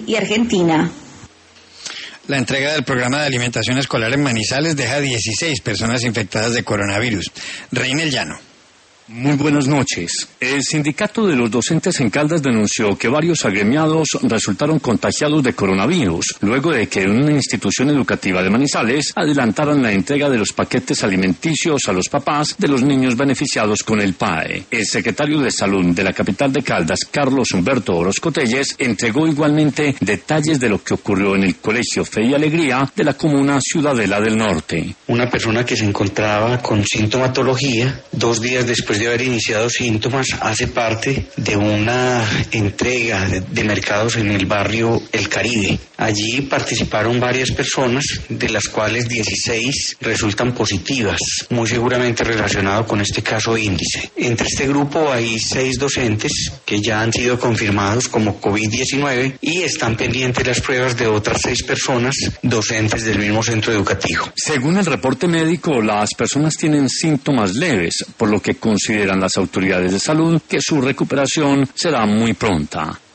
y Argentina. La entrega del programa de alimentación escolar en Manizales deja 16 personas infectadas de coronavirus. Reinel Llano. Muy buenas noches. El sindicato de los docentes en Caldas denunció que varios agremiados resultaron contagiados de coronavirus, luego de que en una institución educativa de Manizales adelantaran la entrega de los paquetes alimenticios a los papás de los niños beneficiados con el PAE. El secretario de Salud de la capital de Caldas, Carlos Humberto Orozco Telles, entregó igualmente detalles de lo que ocurrió en el Colegio Fe y Alegría de la comuna Ciudadela del Norte. Una persona que se encontraba con sintomatología, 2 días después de haber iniciado síntomas, hace parte de una entrega de mercados en el barrio El Caribe. Allí participaron varias personas, de las cuales 16 resultan positivas, muy seguramente relacionado con este caso índice. Entre este grupo hay 6 docentes que ya han sido confirmados como COVID-19 y están pendientes las pruebas de otras 6 personas docentes del mismo centro educativo. Según el reporte médico, las personas tienen síntomas leves, por lo que consideran las autoridades de salud que su recuperación será muy pronta.